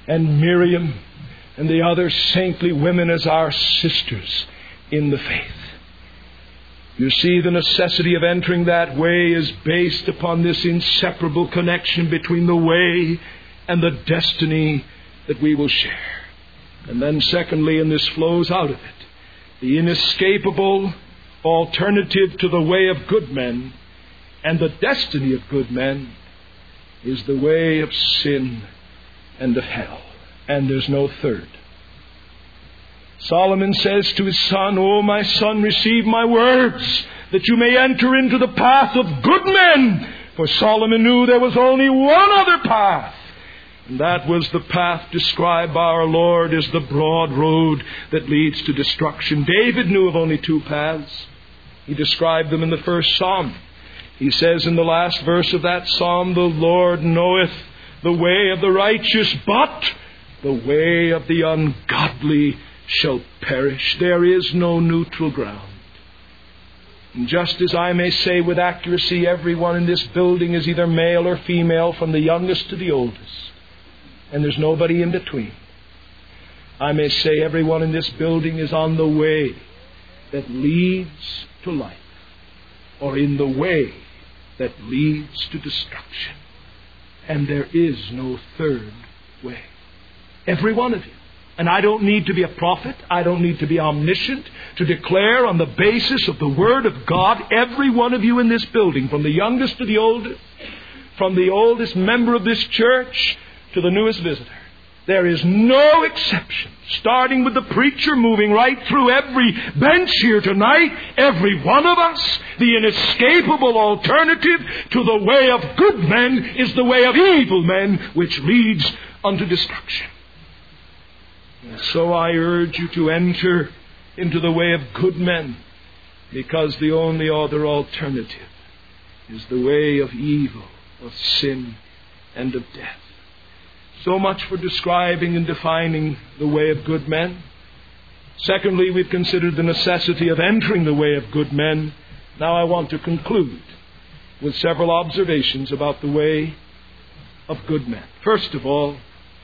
and Miriam and the other saintly women as our sisters in the faith. You see, the necessity of entering that way is based upon this inseparable connection between the way and the destiny that we will share. And then secondly, and this flows out of it, the inescapable alternative to the way of good men and the destiny of good men is the way of sin and of hell. And there's no third. Solomon says to his son, "O my son, receive my words, that you may enter into the path of good men." For Solomon knew there was only one other path, and that was the path described by our Lord as the broad road that leads to destruction. David knew of only two paths. He described them in the first psalm. He says in the last verse of that psalm, "The Lord knoweth the way of the righteous, but the way of the ungodly shall perish." There is no neutral ground. And just as I may say with accuracy, everyone in this building is either male or female, from the youngest to the oldest, and there's nobody in between, I may say everyone in this building is on the way that leads to life, or in the way that leads to destruction. And there is no third way. Every one of you. And I don't need to be a prophet. I don't need to be omniscient to declare on the basis of the Word of God, every one of you in this building, from the youngest to the oldest, from the oldest member of this church to the newest visitor, there is no exception. Starting with the preacher, moving right through every bench here tonight, every one of us, the inescapable alternative to the way of good men is the way of evil men, which leads unto destruction. And so I urge you to enter into the way of good men, because the only other alternative is the way of evil, of sin, and of death. So much for describing and defining the way of good men. Secondly, we've considered the necessity of entering the way of good men. Now I want to conclude with several observations about the way of good men. First of all,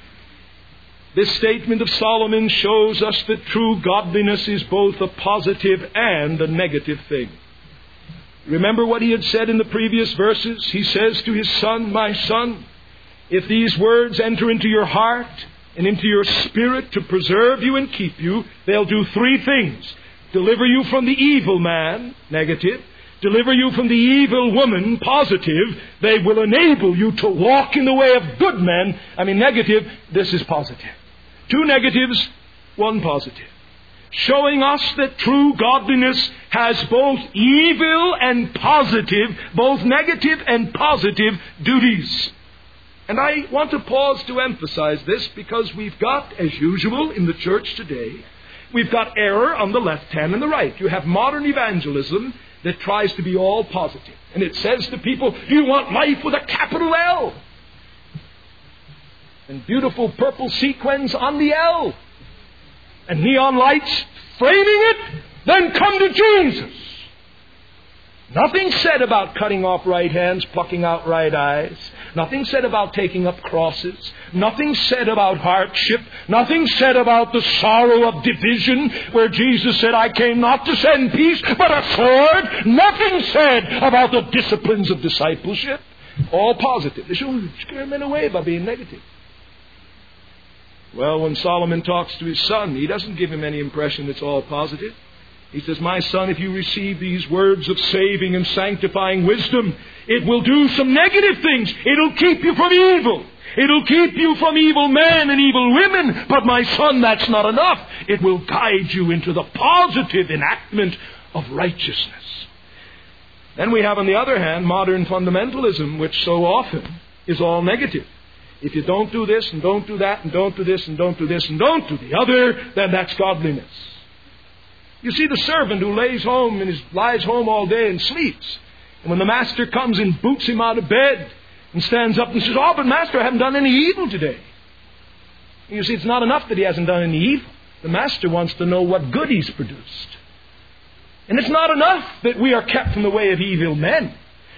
this statement of Solomon shows us that true godliness is both a positive and a negative thing. Remember what he had said in the previous verses? He says to his son, "My son, if these words enter into your heart and into your spirit to preserve you and keep you, they'll do three things. Deliver you from the evil man," negative. "Deliver you from the evil woman," positive. "They will enable you to walk in the way of good men," I mean negative. This is positive. Two negatives, one positive. Showing us that true godliness has both evil and positive, both negative and positive duties. And I want to pause to emphasize this, because we've got, as usual in the church today, we've got error on the left hand and the right. You have modern evangelism that tries to be all positive. And it says to people, you want life with a capital L. And beautiful purple sequins on the L. And neon lights framing it. Then come to Jesus. Nothing said about cutting off right hands, plucking out right eyes. Nothing said about taking up crosses. Nothing said about hardship. Nothing said about the sorrow of division, where Jesus said, "I came not to send peace, but a sword." Nothing said about the disciplines of discipleship. All positive. They should scare men away by being negative. Well, when Solomon talks to his son, he doesn't give him any impression it's all positive. He says, "My son, if you receive these words of saving and sanctifying wisdom, it will do some negative things. It'll keep you from evil. It'll keep you from evil men and evil women. But my son, that's not enough. It will guide you into the positive enactment of righteousness." Then we have, on the other hand, modern fundamentalism, which so often is all negative. If you don't do this and don't do that and don't do this and don't do this and don't do the other, then that's godliness. You see the servant who lays home and is, lies home all day and sleeps. And when the master comes and boots him out of bed and stands up and says, "Oh, but master, I haven't done any evil today." And you see, it's not enough that he hasn't done any evil. The master wants to know what good he's produced. And it's not enough that we are kept from the way of evil men.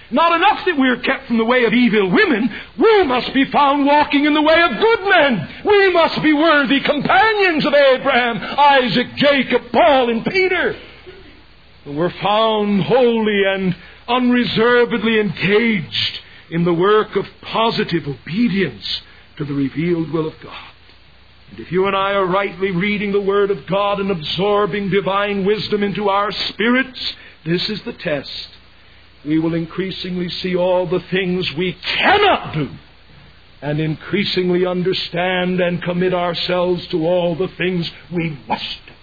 Not enough that we are kept from the way of evil women. We must be found walking in the way of good men. We must be worthy companions of Abraham, Isaac, Jacob, Paul, and Peter. We're found wholly and unreservedly engaged in the work of positive obedience to the revealed will of God. And if you and I are rightly reading the Word of God and absorbing divine wisdom into our spirits, this is the test. We will increasingly see all the things we cannot do, and increasingly understand and commit ourselves to all the things we must do.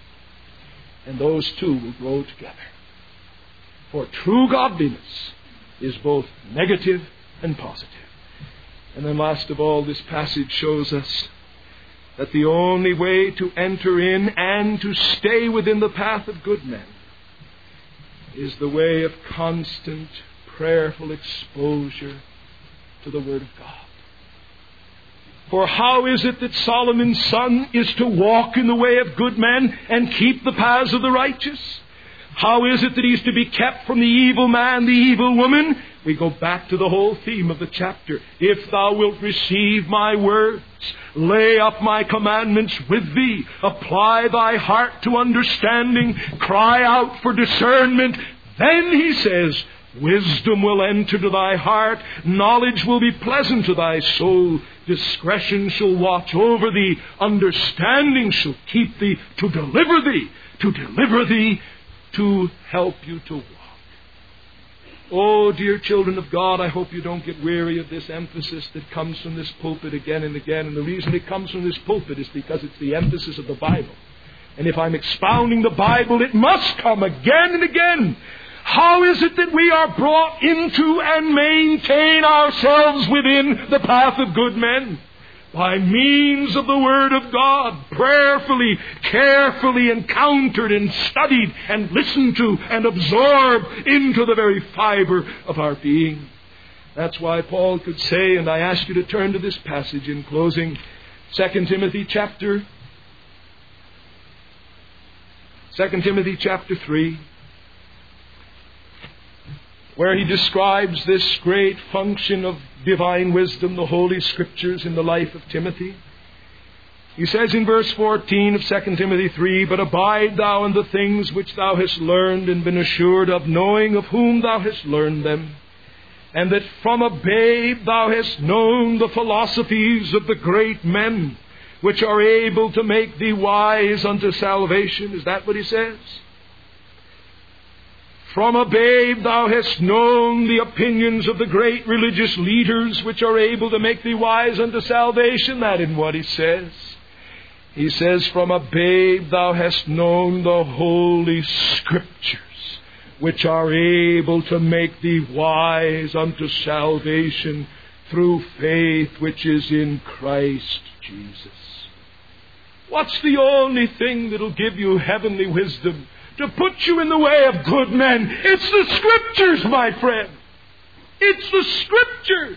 And those two will grow together. For true godliness is both negative and positive. And then last of all, this passage shows us that the only way to enter in and to stay within the path of good men is the way of constant, prayerful exposure to the Word of God. For how is it that Solomon's son is to walk in the way of good men and keep the paths of the righteous? How is it that he's to be kept from the evil man, the evil woman? We go back to the whole theme of the chapter. If thou wilt receive my words, lay up my commandments with thee, apply thy heart to understanding, cry out for discernment, then, he says, wisdom will enter to thy heart, knowledge will be pleasant to thy soul, discretion shall watch over thee, understanding shall keep thee, to deliver thee, to deliver thee, to help you to walk. Oh, dear children of God, I hope you don't get weary of this emphasis that comes from this pulpit again and again. And the reason it comes from this pulpit is because it's the emphasis of the Bible. And if I'm expounding the Bible, it must come again and again. How is it that we are brought into and maintain ourselves within the path of good men? By means of the Word of God, prayerfully, carefully encountered and studied and listened to and absorbed into the very fiber of our being. That's why Paul could say, and I ask you to turn to this passage in closing, Second Timothy chapter, Second Timothy chapter three, where he describes this great function of divine wisdom, the Holy Scriptures, in the life of Timothy. He says in verse fourteen of Second Timothy three, but abide thou in the things which thou hast learned and been assured of, knowing of whom thou hast learned them, and that from a babe thou hast known the philosophies of the great men, which are able to make thee wise unto salvation. Is that what he says? From a babe thou hast known the opinions of the great religious leaders, which are able to make thee wise unto salvation. That isn't what he says. He says, from a babe thou hast known the Holy Scriptures, which are able to make thee wise unto salvation through faith which is in Christ Jesus. What's the only thing that'll give you heavenly wisdom? To put you in the way of good men. It's the Scriptures, my friend. It's the Scriptures.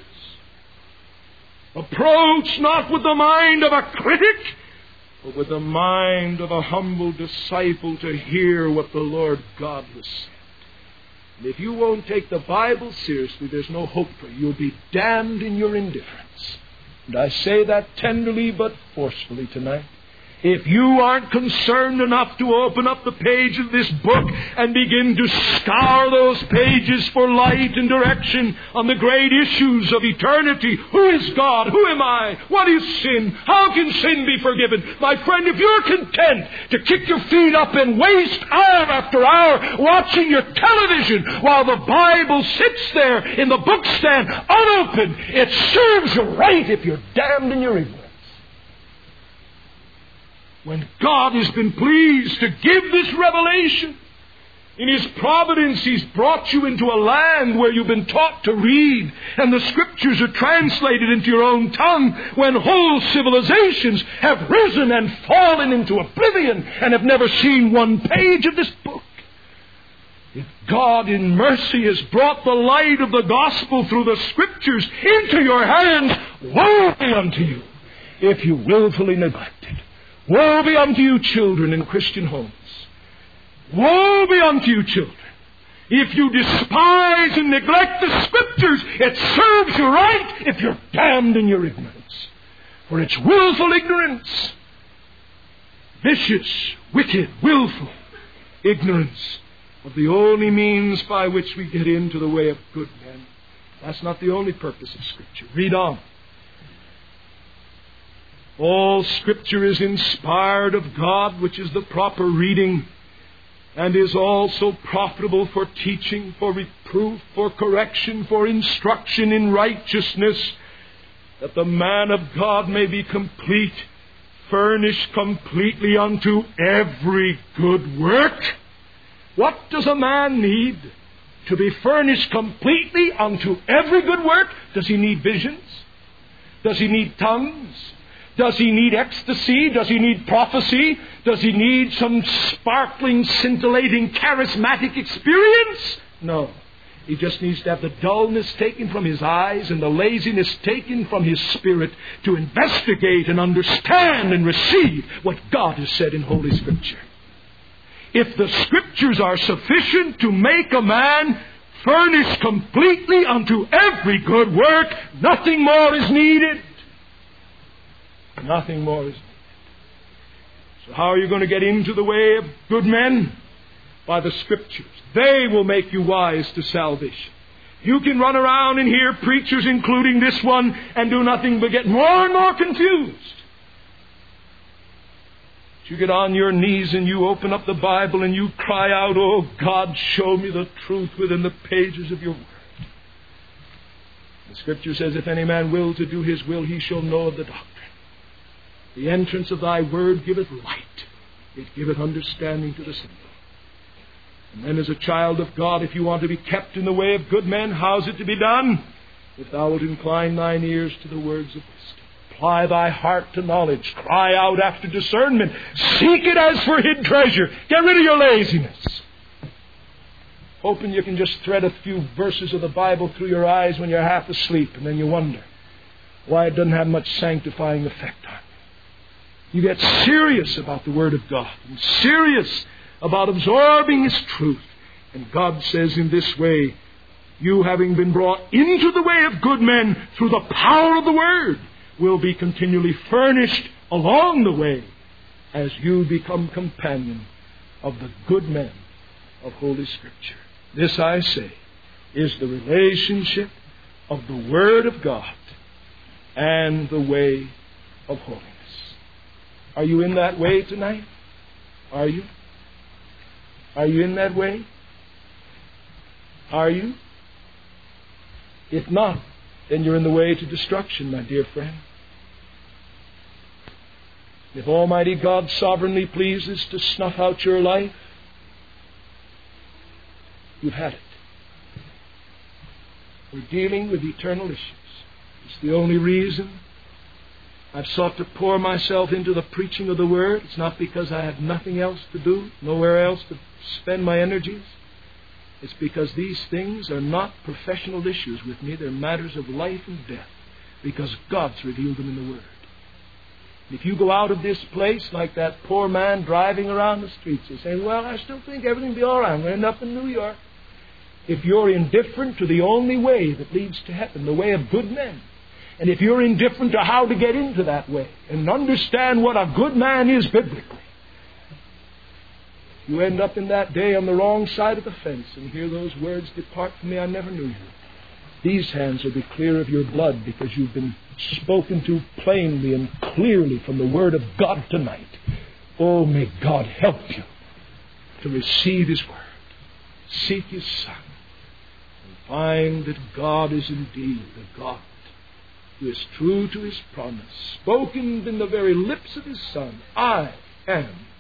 Approach not with the mind of a critic, but with the mind of a humble disciple to hear what the Lord God has said. And if you won't take the Bible seriously, there's no hope for you. You'll be damned in your indifference. And I say that tenderly but forcefully tonight. If you aren't concerned enough to open up the page of this book and begin to scour those pages for light and direction on the great issues of eternity, who is God? Who am I? What is sin? How can sin be forgiven? My friend, if you're content to kick your feet up and waste hour after hour watching your television while the Bible sits there in the bookstand unopened, it serves you right if you're damned in your ignorance. When God has been pleased to give this revelation, in His providence He's brought you into a land where you've been taught to read, and the Scriptures are translated into your own tongue, when whole civilizations have risen and fallen into oblivion and have never seen one page of this book. If God in mercy has brought the light of the gospel through the Scriptures into your hands, woe be unto you if you willfully neglect it. Woe be unto you, children in Christian homes. Woe be unto you, children, If you despise and neglect the Scriptures, it serves you right if you're damned in your ignorance. For it's willful ignorance. Vicious, wicked, willful ignorance of the only means by which we get into the way of good men. That's not the only purpose of Scripture. Read on. All Scripture is inspired of God, which is the proper reading, and is also profitable for teaching, for reproof, for correction, for instruction in righteousness, that the man of God may be complete, furnished completely unto every good work. What does a man need to be furnished completely unto every good work? Does he need visions? Does he need tongues? Does he need ecstasy? Does he need prophecy? Does he need some sparkling, scintillating, charismatic experience? No. He just needs to have the dullness taken from his eyes and the laziness taken from his spirit to investigate and understand and receive what God has said in Holy Scripture. If the Scriptures are sufficient to make a man furnished completely unto every good work, nothing more is needed. Nothing more is needed. So how are you going to get into the way of good men? By the Scriptures. They will make you wise to salvation. You can run around and hear preachers, including this one, and do nothing but get more and more confused. But you get on your knees and you open up the Bible and you cry out, "Oh God, show me the truth within the pages of your word." The Scripture says, "If any man will to do his will, he shall know of the doctrine. The entrance of thy word giveth light. It giveth understanding to the simple." And then as a child of God, if you want to be kept in the way of good men, how's it to be done? If thou wilt incline thine ears to the words of wisdom. Apply thy heart to knowledge. Cry out after discernment. Seek it as for hid treasure. Get rid of your laziness. Hoping you can just thread a few verses of the Bible through your eyes when you're half asleep, and then you wonder why it doesn't have much sanctifying effect on you. You get serious about the Word of God, and serious about absorbing His truth. And God says in this way, you having been brought into the way of good men through the power of the Word, will be continually furnished along the way as you become companion of the good men of Holy Scripture. This, I say, is the relationship of the Word of God and the way of holiness. Are you in that way tonight? Are you? Are you in that way? Are you? If not, then you're in the way to destruction, my dear friend. If Almighty God sovereignly pleases to snuff out your life, you've had it. We're dealing with eternal issues. It's the only reason I've sought to pour myself into the preaching of the Word. It's not because I have nothing else to do, nowhere else to spend my energies. It's because these things are not professional issues with me. They're matters of life and death, because God's revealed them in the Word. If you go out of this place like that poor man driving around the streets and saying, "Well, I still think everything will be all right. I'm going to end up in New York." If you're indifferent to the only way that leads to heaven, the way of good men, and if you're indifferent to how to get into that way and understand what a good man is biblically, you end up in that day on the wrong side of the fence and hear those words, "Depart from me, I never knew you." These hands will be clear of your blood because you've been spoken to plainly and clearly from the Word of God tonight. Oh, may God help you to receive His Word. Seek His Son. And find that God is indeed the God who is true to His promise, spoken in the very lips of His Son. I am